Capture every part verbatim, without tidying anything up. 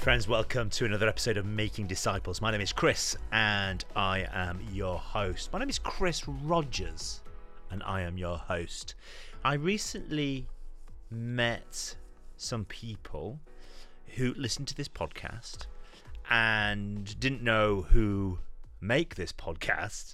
Friends, welcome to another episode of Making Disciples. My name is Chris and I am your host. My name is Chris Rogers and I am your host. I recently met some people who listened to this podcast and didn't know who make this podcast.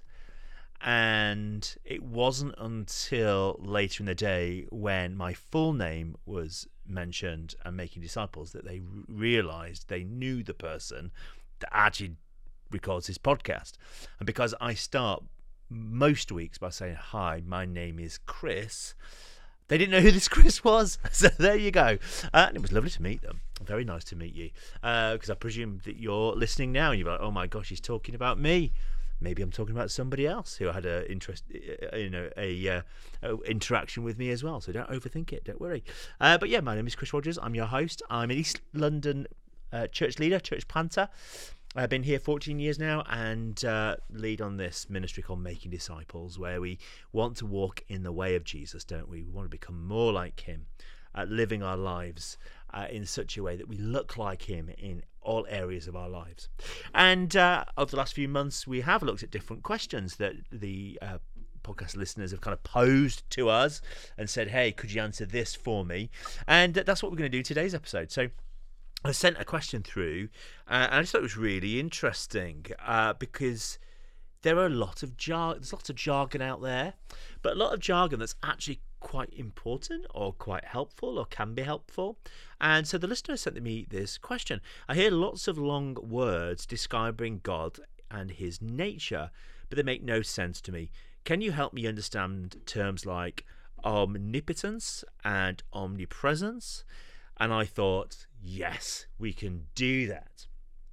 And it wasn't until later in the day when my full name was mentioned and Making Disciples that they realised they knew the person that actually records this podcast. And because I start most weeks by saying, hi, my name is Chris, they didn't know who this Chris was. So there you go. Uh, and it was lovely to meet them. Very nice to meet you. Because uh, I presume that you're listening now and you're like, oh my gosh, he's talking about me. Maybe I'm talking about somebody else who had a interest, you know, a, uh, a interaction with me as well. So don't overthink it. Don't worry. Uh, but yeah, my name is Chris Rogers. I'm your host. I'm an East London uh, church leader, church planter. I've been here fourteen years now and uh, lead on this ministry called Making Disciples, where we want to walk in the way of Jesus, don't we? We want to become more like him, uh, living our lives uh, in such a way that we look like him in all areas of our lives. And uh, over the last few months, we have looked at different questions that the uh, podcast listeners have kind of posed to us and said, hey, could you answer this for me? And that's what we're going to do today's episode. So I sent a question through uh, and I just thought it was really interesting uh, because there are a lot of jar- there's lots of jargon out there, but a lot of jargon that's actually quite important or quite helpful or can be helpful. And so the listener sent me this question. I hear lots of long words describing God and his nature, but they make no sense to me. Can you help me understand terms like omnipotence and omnipresence? And I thought, yes, we can do that.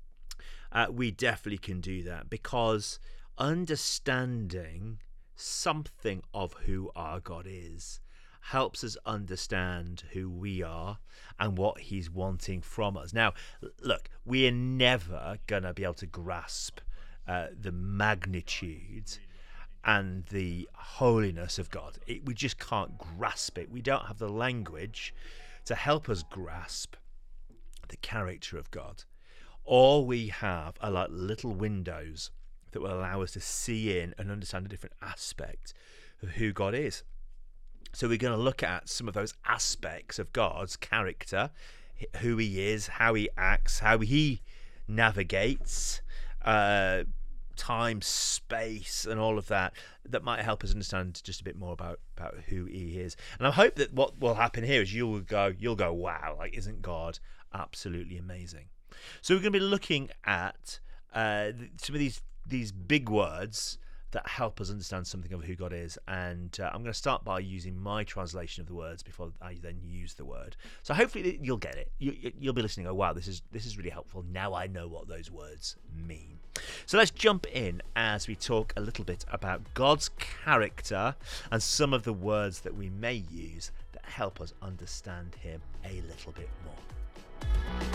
Uh, we definitely can do that, because understanding something of who our God is helps us understand who we are and what he's wanting from us. Now, look, we are never going to be able to grasp uh, the magnitude and the holiness of God. It, we just can't grasp it. We don't have the language to help us grasp the character of God. All we have are like little windows that will allow us to see in and understand a different aspect of who God is. So we're going to look at some of those aspects of God's character, who he is, how he acts, how he navigates uh, time, space, and all of that, that might help us understand just a bit more about, about who he is. And I hope that what will happen here is you'll go, you'll go, wow, like, isn't God absolutely amazing? So we're going to be looking at uh, some of these these big words that help us understand something of who God is. And uh, I'm going to start by using my translation of the words before I then use the word. So hopefully you'll get it. You, you'll be listening. Oh, wow, this is this is really helpful. Now I know what those words mean. So let's jump in as we talk a little bit about God's character and some of the words that we may use that help us understand him a little bit more.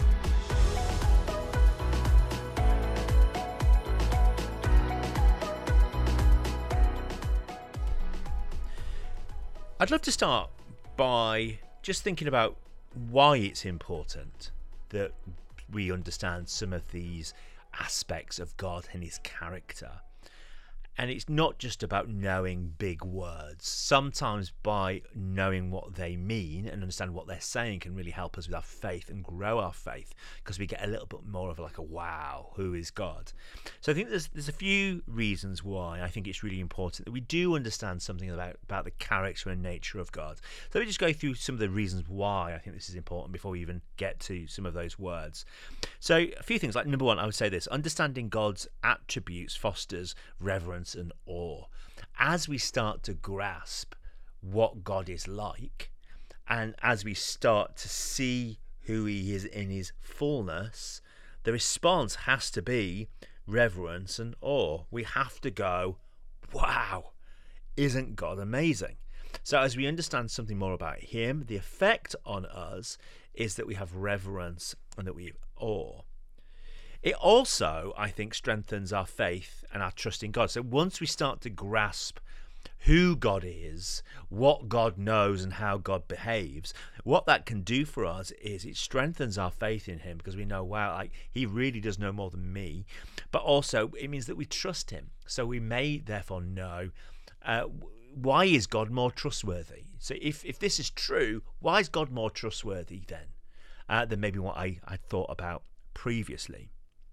I'd love to start by just thinking about why it's important that we understand some of these aspects of God and his character. And it's not just about knowing big words. Sometimes by knowing what they mean and understand what they're saying can really help us with our faith and grow our faith, because we get a little bit more of like a wow, who is God? So I think there's there's a few reasons why I think it's really important that we do understand something about, about the character and nature of God. So let me just go through some of the reasons why I think this is important before we even get to some of those words. So a few things, like number one, I would say this: understanding God's attributes fosters reverence and awe. As we start to grasp what God is like, and as we start to see who he is in his fullness, the response has to be reverence and awe. We have to go, wow, isn't God amazing? So as we understand something more about him, the effect on us is that we have reverence and that we have awe. It also, I think, strengthens our faith and our trust in God. So once we start to grasp who God is, what God knows, and how God behaves, what that can do for us is it strengthens our faith in him, because we know, wow, like he really does know more than me. But also it means that we trust him. So we may therefore know, uh, why is God more trustworthy? So if, if this is true, why is God more trustworthy then uh, than maybe what I, I thought about previously?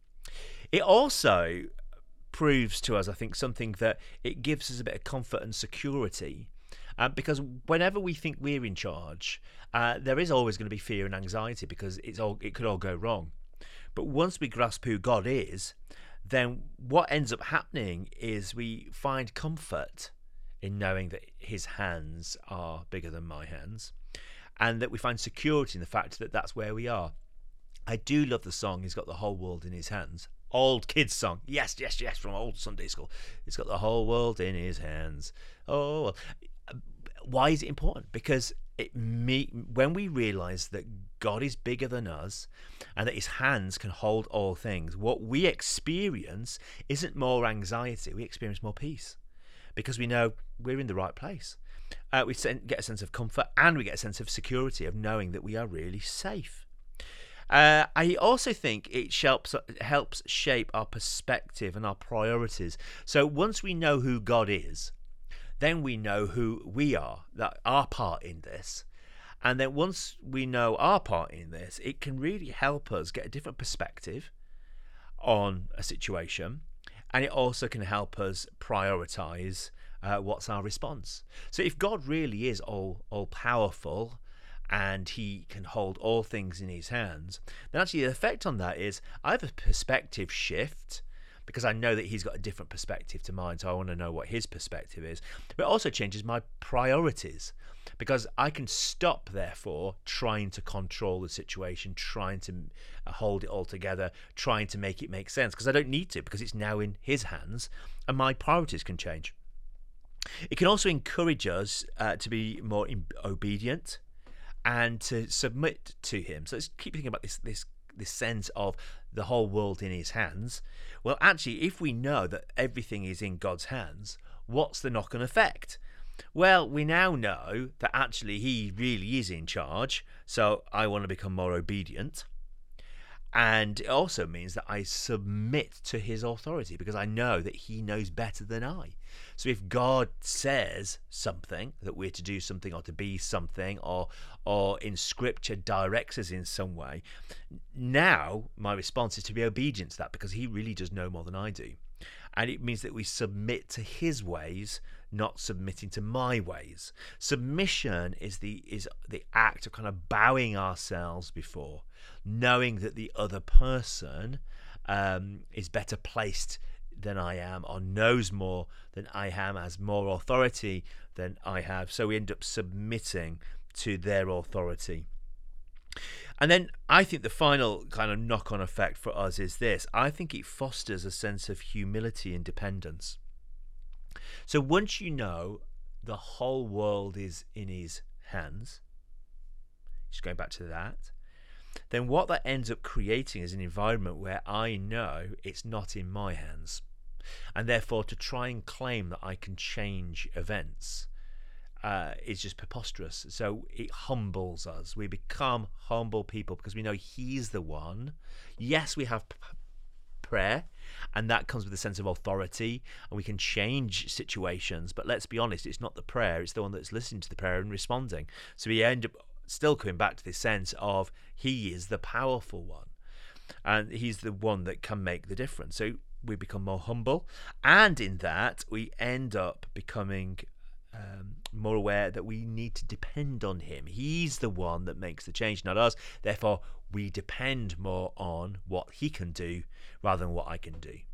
It also proves to us, I think, something that it gives us a bit of comfort and security, uh, because whenever we think we're in charge, uh, there is always going to be fear and anxiety, because it's all it could all go wrong. But once we grasp who God is, then what ends up happening is we find comfort in knowing that his hands are bigger than my hands, and that we find security in the fact that that's where we are. I do love the song, he's got the whole world in his hands. Old kids song, yes, yes, yes, from old Sunday school. He's got the whole world in his hands. Oh, well. Why is it important? Because it me when we realize that God is bigger than us and that his hands can hold all things, what we experience isn't more anxiety, we experience more peace, because we know we're in the right place. Uh, we get a sense of comfort, and we get a sense of security of knowing that we are really safe. Uh, I also think it helps, helps shape our perspective and our priorities. So once we know who God is, then we know who we are, that our part in this. And then once we know our part in this, it can really help us get a different perspective on a situation. And it also can help us prioritize uh, what's our response. So if God really is all, all powerful, and he can hold all things in his hands, then actually the effect on that is I have a perspective shift, because I know that he's got a different perspective to mine, so I want to know what his perspective is. But it also changes my priorities, because I can stop, therefore, trying to control the situation, trying to hold it all together, trying to make it make sense, because I don't need to, because it's now in his hands, and my priorities can change. It can also encourage us uh, to be more in- obedient, and to submit to him. So let's keep thinking about this this this sense of the whole world in his hands. Well, actually, if we know that everything is in God's hands, what's the knock-on effect? Well, we now know that actually he really is in charge, so I want to become more obedient. And it also means that I submit to his authority, because I know that he knows better than I. So if God says something, that we're to do something or to be something, or or in scripture directs us in some way, now my response is to be obedient to that, because he really does know more than I do. And it means that we submit to his ways, not submitting to my ways. Submission is the is the act of kind of bowing ourselves before, knowing that the other person um, is better placed than I am, or knows more than I am, has more authority than I have. So we end up submitting to their authority. And then I think the final kind of knock-on effect for us is this. I think it fosters a sense of humility and dependence. So once you know the whole world is in his hands, just going back to that, then what that ends up creating is an environment where I know it's not in my hands. And therefore, to try and claim that I can change events uh, is just preposterous. So it humbles us. We become humble people because we know he's the one. Yes, we have p- prayer, and that comes with a sense of authority, and we can change situations. But let's be honest, it's not the prayer, it's the one that's listening to the prayer and responding. So we end up still coming back to this sense of he is the powerful one, and he's the one that can make the difference. So we become more humble, and in that we end up becoming um, more aware that we need to depend on him. He's the one that makes the change, not us. Therefore, we depend more on what he can do rather than what I can do.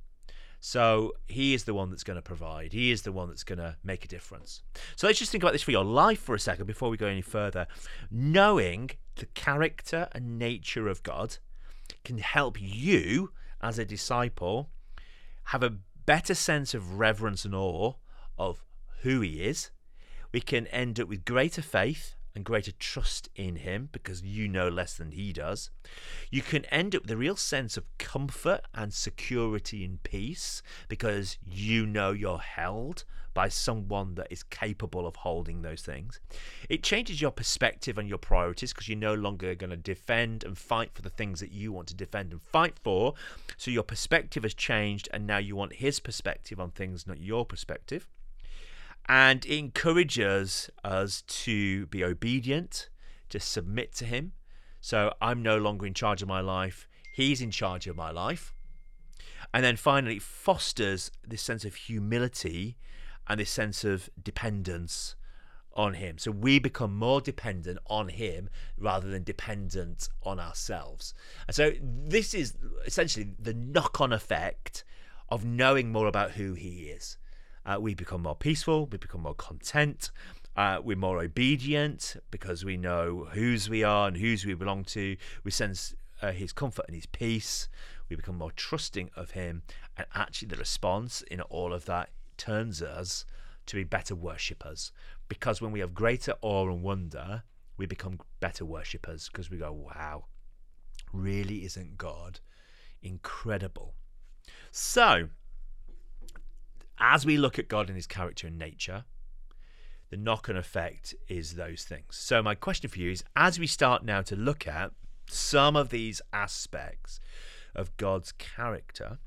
So he is the one that's going to provide. He is the one that's going to make a difference. So let's just think about this for your life for a second before we go any further. Knowing the character and nature of God can help you as a disciple have a better sense of reverence and awe of who he is. We can end up with greater faith and greater trust in him because you know less than he does. You can end up with a real sense of comfort and security and peace because you know you're held by someone that is capable of holding those things. It changes your perspective and your priorities because you're no longer going to defend and fight for the things that you want to defend and fight for. So your perspective has changed, and now you want his perspective on things, not your perspective. And it encourages us to be obedient, to submit to him. So I'm no longer in charge of my life. He's in charge of my life. And then finally, it fosters this sense of humility and this sense of dependence on him. So we become more dependent on him rather than dependent on ourselves. And so this is essentially the knock-on effect of knowing more about who he is. Uh, we become more peaceful, we become more content, uh, we're more obedient because we know whose we are and whose we belong to. We sense uh, his comfort and his peace. We become more trusting of him. And actually the response in all of that turns us to be better worshippers, because when we have greater awe and wonder, we become better worshippers because we go, wow, really isn't God incredible? So as we look at God and his character and nature, the knock-on effect is those things. So my question for you is, as we start now to look at some of these aspects of God's character,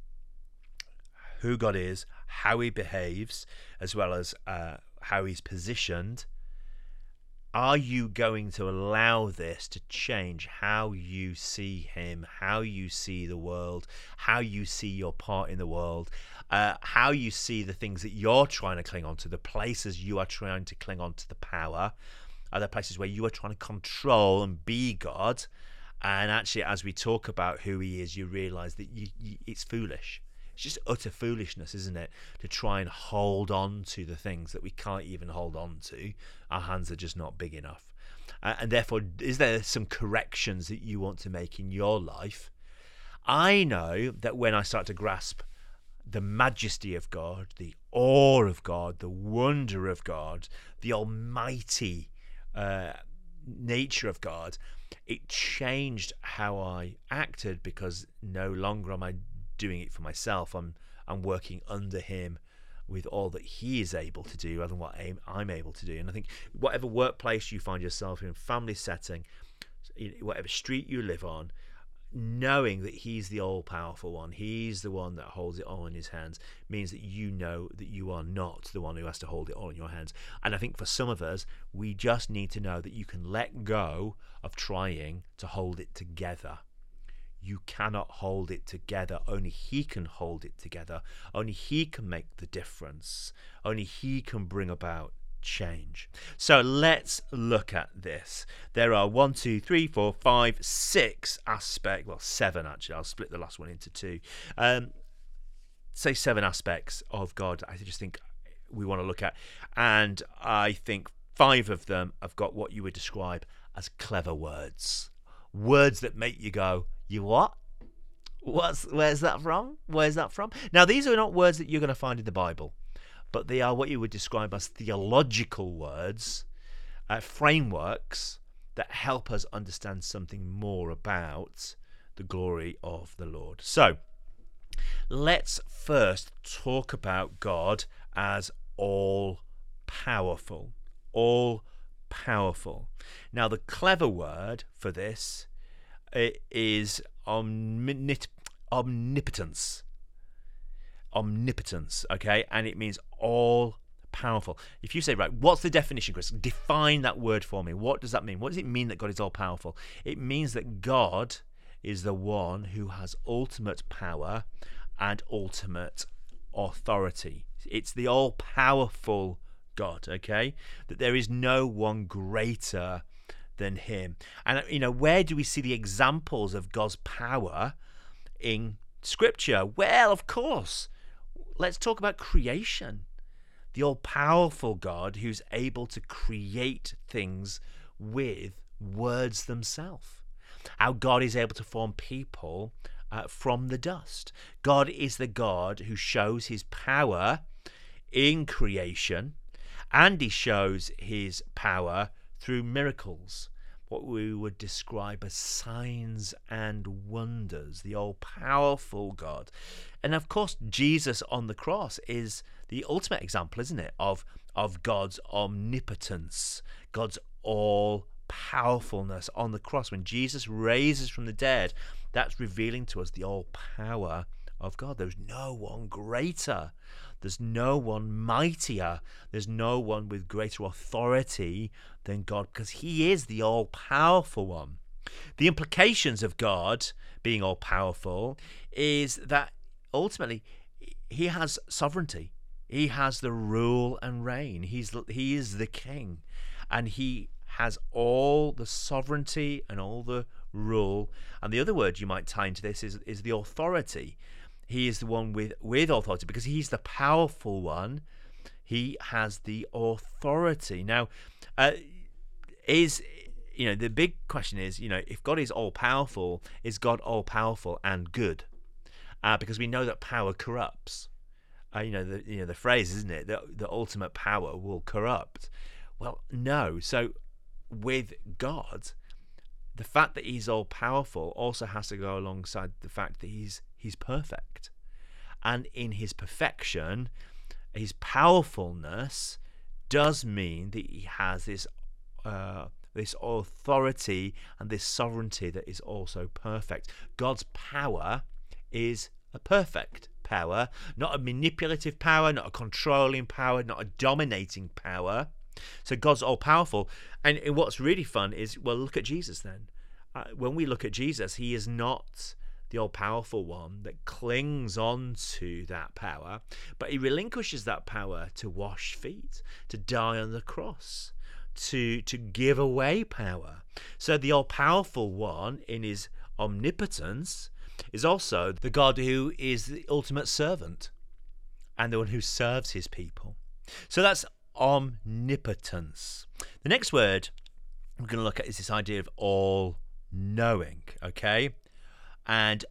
who God is, how he behaves, as well as uh, how he's positioned, are you going to allow this to change how you see him, how you see the world, how you see your part in the world, uh, how you see the things that you're trying to cling on to, the places you are trying to cling on to the power, are there places where you are trying to control and be God? And actually, as we talk about who he is, you realize that you, you, it's foolish. It's just utter foolishness, isn't it, to try and hold on to the things that we can't even hold on to. Our hands are just not big enough. Uh, and therefore, is there some corrections that you want to make in your life? I know that when I start to grasp the majesty of God, the awe of God, the wonder of God, the almighty uh, nature of God, it changed how I acted, because no longer am I doing it for myself. I'm I'm working under him with all that he is able to do rather than what I'm able to do. And I think whatever workplace you find yourself in, family setting, whatever street you live on, knowing that he's the all-powerful one, he's the one that holds it all in his hands, means that you know that you are not the one who has to hold it all in your hands. And I think for some of us, we just need to know that you can let go of trying to hold it together. You cannot hold it together. Only he can hold it together. Only he can make the difference. Only he can bring about change. So let's look at this. There are one, two, three, four, five, six aspects. Well, seven actually. I'll split the last one into two. Um, say seven aspects of God I just think we want to look at. And I think five of them have got what you would describe as clever words. Words that make you go, you what? What's where's that from? Where's that from? Now, these are not words that you're going to find in the Bible, but they are what you would describe as theological words, uh, frameworks that help us understand something more about the glory of the Lord. So, let's first talk about God as all-powerful. All-powerful. Now, the clever word for this is omnip- omnipotence. Omnipotence, okay? And it means all powerful. If you say, right, what's the definition, Chris? Define that word for me. What does that mean? What does it mean that God is all powerful? It means that God is the one who has ultimate power and ultimate authority. It's the all powerful God, okay? That there is no one greater than him. And you know, where do we see the examples of God's power in Scripture? Well, of course, let's talk about creation. The all-powerful God who's able to create things with words themselves. How God is able to form people uh, from the dust. God is the God who shows his power in creation, and he shows his power through miracles, what we would describe as signs and wonders, the all-powerful God. And of course, Jesus on the cross is the ultimate example, isn't it, of, of God's omnipotence, God's all-powerfulness on the cross. When Jesus raises from the dead, that's revealing to us the all-power of God. There's no one greater. There's no one mightier. There's no one with greater authority than God, because he is the all-powerful one. The implications of God being all-powerful is that ultimately he has sovereignty. He has the rule and reign. He's he is the king, and he has all the sovereignty and all the rule. And the other word you might tie into this is, is the authority. He is the one with, with authority, because he's the powerful one. He has the authority. Now, uh, is, you know, the big question is, you know, if God is all-powerful, is God all-powerful and good? Uh, because we know that power corrupts. Uh, you know, the you know the phrase, isn't it? That the ultimate power will corrupt. Well, no. So with God, the fact that he's all-powerful also has to go alongside the fact that he's he's perfect. And in his perfection, his powerfulness does mean that he has this uh, this authority and this sovereignty that is also perfect. God's power is a perfect power, not a manipulative power, not a controlling power, not a dominating power. So God's all-powerful. And what's really fun is, well, look at Jesus then. Uh, when we look at Jesus, he is not the all-powerful one that clings on to that power, but he relinquishes that power to wash feet, to die on the cross, to, to give away power. So the all-powerful one in his omnipotence is also the God who is the ultimate servant and the one who serves his people. So that's omnipotence. The next word we're going to look at is this idea of all-knowing, okay? And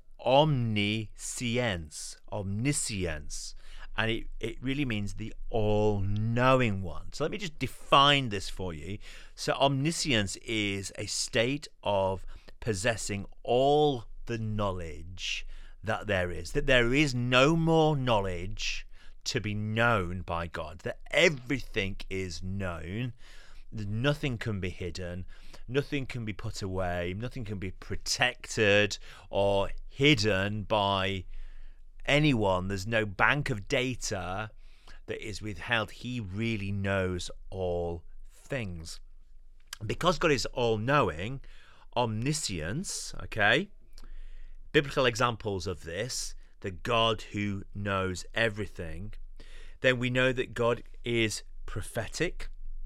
omniscience, omniscience. And it, it really means the all-knowing one. So let me just define this for you. So omniscience is a state of possessing all the knowledge that there is, that there is no more knowledge to be known by God, that everything is known, that nothing can be hidden, nothing can be put away, nothing can be protected or hidden by anyone. There's no bank of data that is withheld. He really knows all things. Because God is all-knowing, omniscience, okay, biblical examples of this, the God who knows everything, then we know that God is prophetic,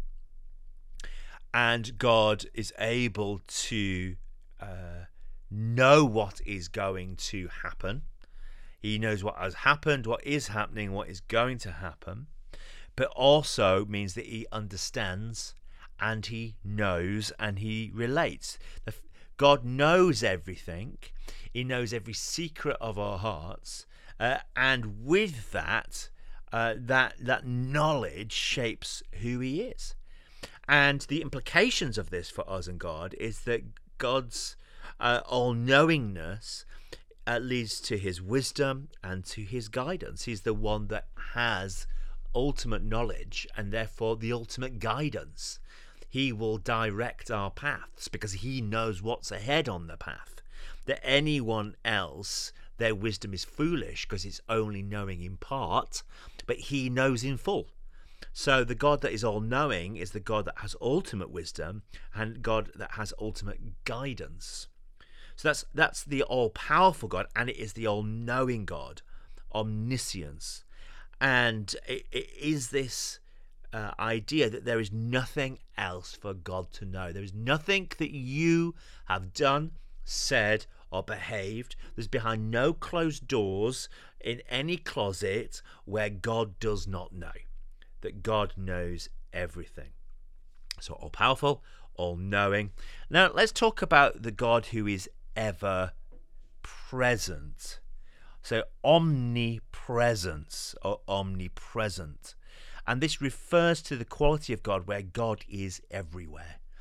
and God is able to uh, know what is going to happen. He knows what has happened, what is happening, what is going to happen, but also means that he understands and he knows and he relates. God knows everything. He knows every secret of our hearts, uh, and with that, uh, that that knowledge shapes who he is. And the implications of this for us and God is that God's uh, all-knowingness uh, leads to his wisdom and to his guidance. He's the one that has ultimate knowledge and therefore the ultimate guidance. He will direct our paths because he knows what's ahead on the path. That anyone else, their wisdom is foolish because it's only knowing in part, but he knows in full. So the God that is all-knowing is the God that has ultimate wisdom and God that has ultimate guidance. So that's that's the all-powerful God, and it is the all-knowing God, omniscience. And it, it is this uh, idea that there is nothing else for God to know. There is nothing that you have done, said, or behaved. There's behind no closed doors in any closet where God does not know. That God knows everything. So all-powerful, all-knowing. Now let's talk about the God who is ever present. So omnipresence or omnipresent. And this refers to the quality of God where God is everywhere.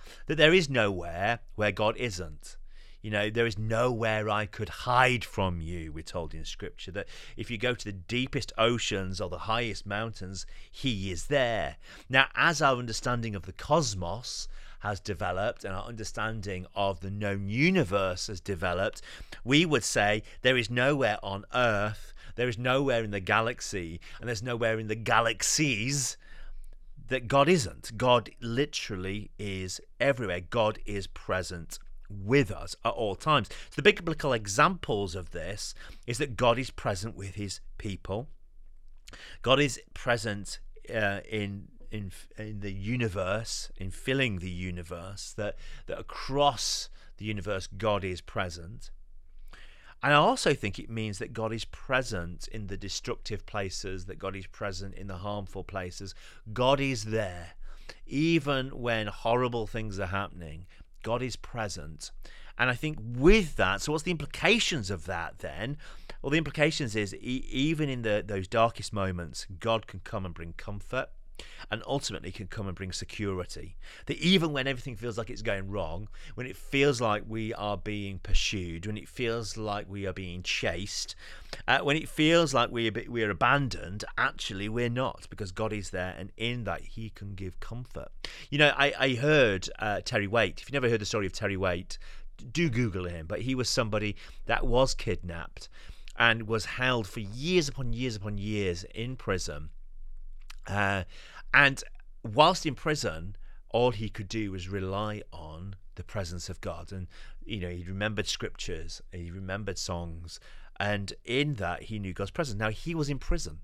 that there is nowhere where God isn't. You know, there is nowhere I could hide from you, we're told in Scripture, that if you go to the deepest oceans or the highest mountains, he is there. Now, as our understanding of the cosmos has developed and our understanding of the known universe has developed, we would say there is nowhere on Earth, there is nowhere in the galaxy, and there's nowhere in the galaxies that God isn't. God literally is everywhere. God is present with us at all times. So the biblical examples of this is that God is present with his people. God is present uh, in in in the universe, in filling the universe, that that across the universe God is present. And I also think it means that God is present in the destructive places, that God is present in the harmful places. God is there. Even when horrible things are happening, God is present. And I think with that, so what's the implications of that then? Well, the implications is e- even in the those darkest moments, God can come and bring comfort, and ultimately can come and bring security. That even when everything feels like it's going wrong, when it feels like we are being pursued, when it feels like we are being chased, uh, when it feels like we are, we are abandoned, actually we're not, because God is there, and in that he can give comfort. You know, I, I heard uh, Terry Waite. If you've never heard the story of Terry Waite, do Google him. But he was somebody that was kidnapped and was held for years upon years upon years in prison. Uh, and whilst in prison, all he could do was rely on the presence of God. And, you know, he remembered scriptures, he remembered songs, and in that he knew God's presence. Now, he was in prison.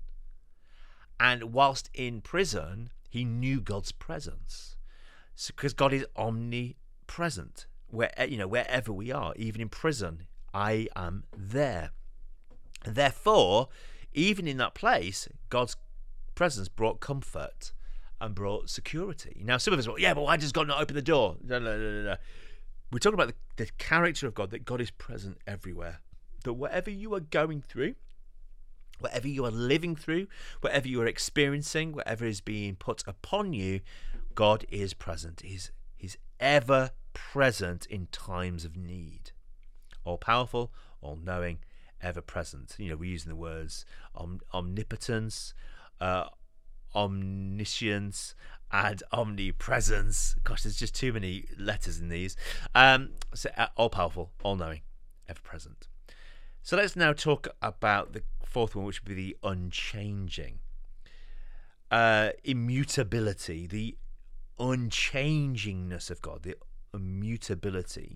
And whilst in prison, he knew God's presence. Because God is omnipresent, where, you know, wherever we are, even in prison, I am there. And therefore, even in that place, God's presence brought comfort and brought security. Now, some of us go, yeah, but why does God not open the door? No, no, no, no, no. We're talking about the, the character of God, that God is present everywhere. That whatever you are going through, whatever you are living through, whatever you are experiencing, whatever is being put upon you, God is present. He's, he's ever present in times of need. All-powerful, all-knowing, ever-present. You know, we're using the words om- omnipotence, Uh, omniscience, and omnipresence. Gosh, there's just too many letters in these. Um, so uh, all-powerful, all-knowing, ever-present. So let's now talk about the fourth one, which would be the unchanging. Uh, immutability, the unchangingness of God, the immutability.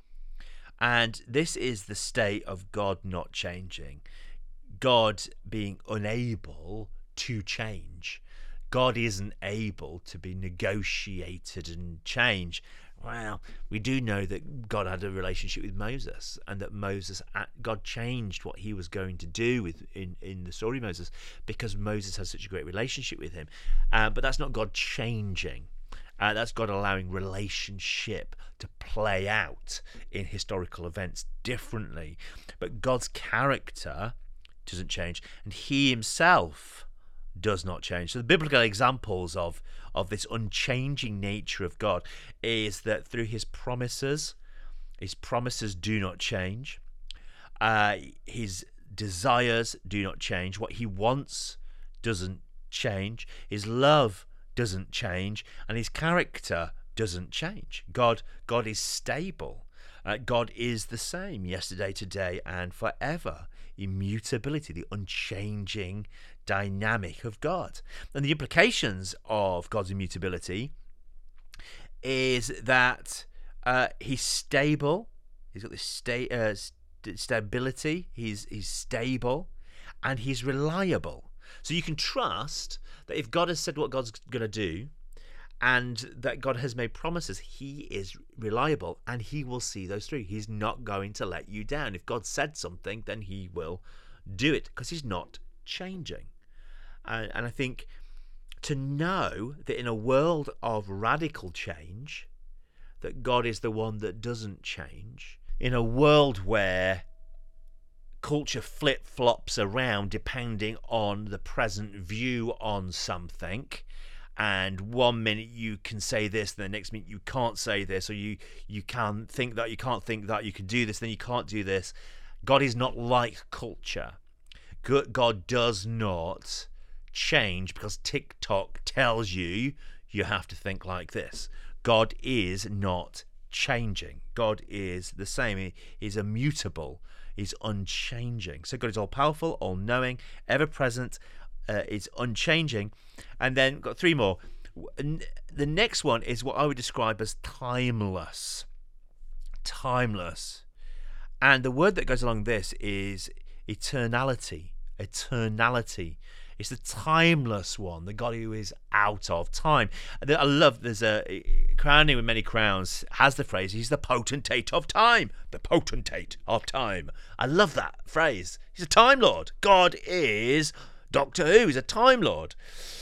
And this is the state of God not changing. God being unable to change. God isn't able to be negotiated and change. Well, we do know that God had a relationship with Moses, and that Moses, God changed what he was going to do with in, in the story of Moses, because Moses has such a great relationship with him. Uh, but that's not God changing. Uh, that's God allowing relationship to play out in historical events differently. But God's character doesn't change, and he himself does not change. So the biblical examples of of this unchanging nature of God is that through his promises, his promises do not change. Uh, his desires do not change. What he wants doesn't change. His love doesn't change, and his character doesn't change. God, God is stable. Uh, God is the same yesterday, today, and forever. Immutability, the unchanging dynamic of God. And the implications of God's immutability is that uh, he's stable. He's got this sta- uh, st- stability. He's he's stable, and he's reliable. So you can trust that if God has said what God's going to do, and that God has made promises, he is reliable, and he will see those through. He's not going to let you down. If God said something, then he will do it, because he's not changing. Uh, and I think to know that in a world of radical change, that God is the one that doesn't change, in a world where culture flip-flops around depending on the present view on something, and one minute you can say this, and the next minute you can't say this, or you you can think that, you can't think that, you can do this, then you can't do this. God is not like culture. God does not change because TikTok tells you you have to think like this. God is not changing. God is the same. He is immutable. He's unchanging. So God is all-powerful, all-knowing, ever-present. Uh, is unchanging. And then got three more. The next one is what I would describe as timeless. Timeless. And the word that goes along this is eternality. Eternality. It's the timeless one, the God who is out of time. I love, there's a crowning with many crowns has the phrase, he's the potentate of time. The potentate of time. I love that phrase. He's a Time Lord. God is Doctor Who. He's a Time Lord.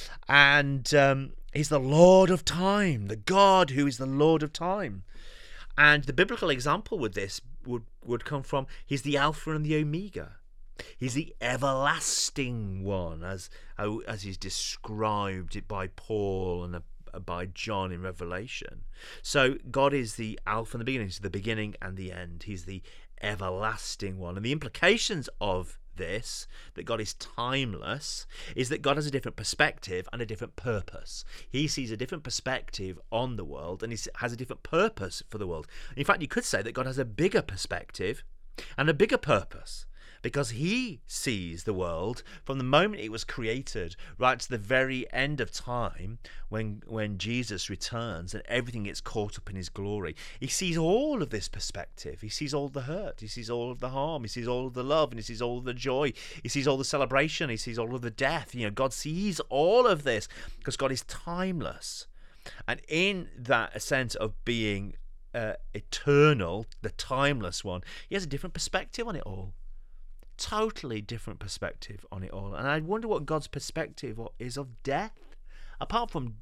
And um, he's the Lord of time. The God who is the Lord of time. And the biblical example with this would, would come from, he's the Alpha and the Omega. He's the everlasting one, as as he's described it by Paul and by John in Revelation. So God is the Alpha and the beginning. He's the beginning and the end. He's the everlasting one. And the implications of this, that God is timeless, is that God has a different perspective and a different purpose. He sees a different perspective on the world, and he has a different purpose for the world. In fact, you could say that God has a bigger perspective and a bigger purpose, because he sees the world from the moment it was created right to the very end of time, when when Jesus returns and everything gets caught up in his glory. He sees all of this perspective. He sees all the hurt. He sees all of the harm. He sees all of the love, and he sees all of the joy. He sees all the celebration. He sees all of the death. You know, God sees all of this because God is timeless. And in that sense of being uh, eternal, the timeless one, he has a different perspective on it all. Totally different perspective on it all. And I wonder what God's perspective is of death, apart from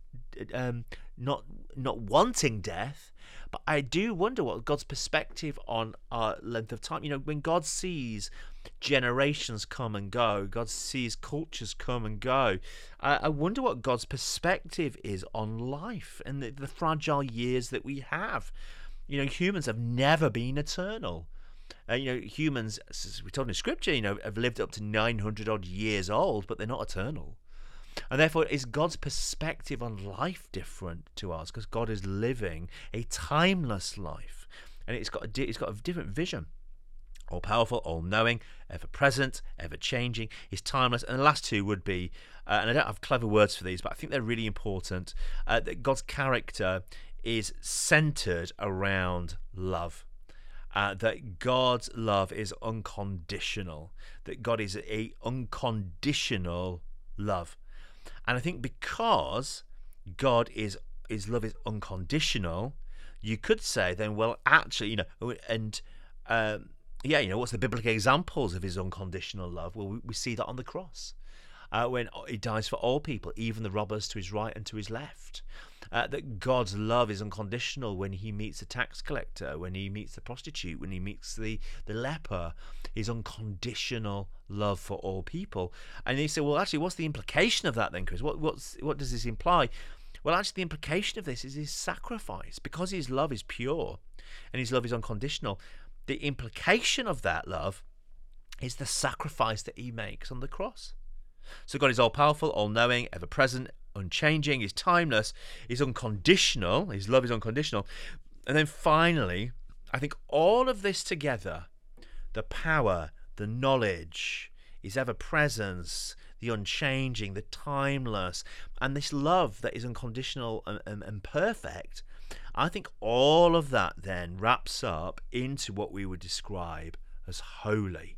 um, not not wanting death. But I do wonder what God's perspective on our length of time. You know, when God sees generations come and go, God sees cultures come and go, I, I wonder what God's perspective is on life and the, the fragile years that we have. You know, humans have never been eternal. Uh, you know, humans, as we're told in Scripture, you know, have lived up to nine hundred odd years old, but they're not eternal. And therefore, is God's perspective on life different to ours? Because God is living a timeless life, and it's got a, it's got a different vision. All powerful, all knowing, ever present, ever changing. He's timeless. And the last two would be, uh, and I don't have clever words for these, but I think they're really important. Uh, that God's character is centered around love. Uh, that God's love is unconditional, that God is a unconditional love. And I think because God is his love is unconditional, you could say then, well, actually, you know, and um, yeah, you know, what's the biblical examples of his unconditional love? Well, we, we see that on the cross. Uh, when he dies for all people, even the robbers to his right and to his left. Uh, that God's love is unconditional when he meets a tax collector, when he meets the prostitute, when he meets the, the leper. His unconditional love for all people. And you say, well, actually, what's the implication of that then, Chris? What, what's, what does this imply? Well, actually, the implication of this is his sacrifice. Because his love is pure and his love is unconditional, the implication of that love is the sacrifice that he makes on the cross. So God is all-powerful, all-knowing, ever-present, unchanging, he's timeless, he's unconditional, his love is unconditional. And then finally, I think all of this together, the power, the knowledge, his ever-presence, the unchanging, the timeless, and this love that is unconditional and, and, and perfect, I think all of that then wraps up into what we would describe as holy.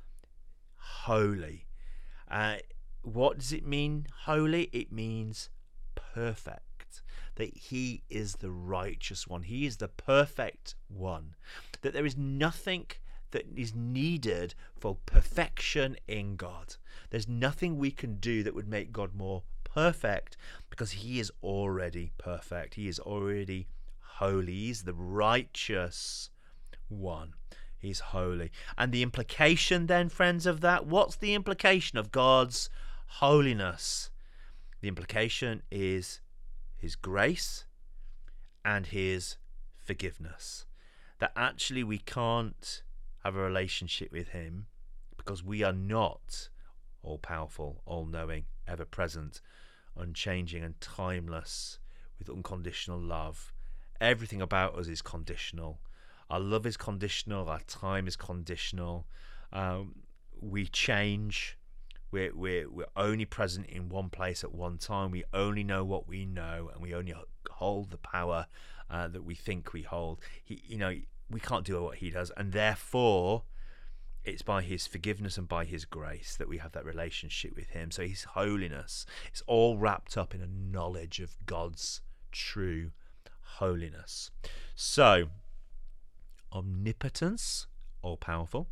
Holy. Uh, what does it mean, holy? It means perfect. That he is the righteous one. He is the perfect one. That there is nothing that is needed for perfection in God. There's nothing we can do that would make God more perfect, because he is already perfect. He is already holy. He's the righteous one. He's holy. And the implication then, friends, of that, what's the implication of God's holiness? The implication is his grace and his forgiveness. That actually we can't have a relationship with him because we are not all-powerful, all-knowing, ever-present, unchanging and timeless, with unconditional love. Everything about us is conditional. Our love is conditional. Our time is conditional. Um, we change. We're, we're, we're only present in one place at one time. We only know what we know, and we only hold the power uh, that we think we hold. He, you know, we can't do what he does, and therefore it's by his forgiveness and by his grace that we have that relationship with him. So his holiness, it's all wrapped up in a knowledge of God's true holiness. So omnipotence, all powerful.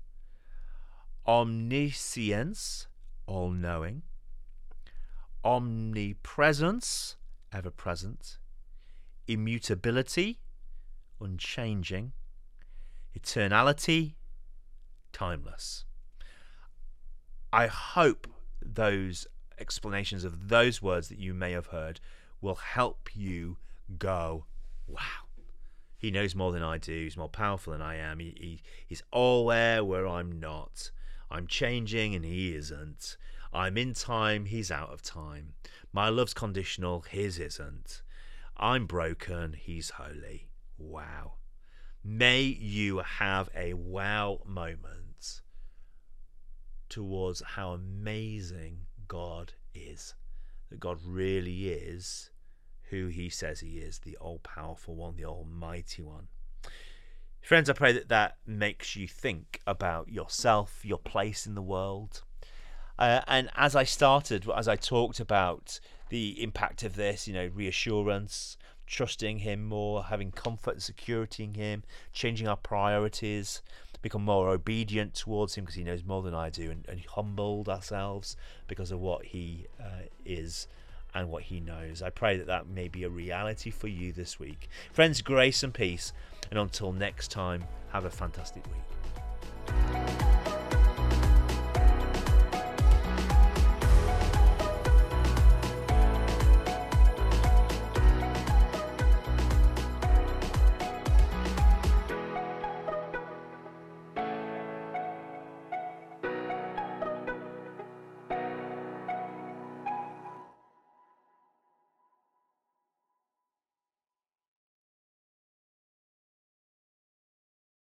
Omniscience, all knowing. Omnipresence, ever present. Immutability, unchanging. Eternality, timeless. I hope those explanations of those words that you may have heard will help you go, wow, he knows more than I do. He's more powerful than I am. He, he, he's all there where I'm not. I'm changing and he isn't. I'm in time, he's out of time. My love's conditional, his isn't. I'm broken, he's holy. Wow. May you have a wow moment towards how amazing God is. That God really is who he says he is, the all-powerful one, the almighty one. Friends, I pray that that makes you think about yourself, your place in the world. Uh, and as I started, as I talked about the impact of this, you know, reassurance, trusting him more, having comfort and security in him, changing our priorities, become more obedient towards him because he knows more than I do, and, and humbled ourselves because of what he uh, is and what he knows. I pray that that may be a reality for you this week. Friends, grace and peace, and until next time, have a fantastic week.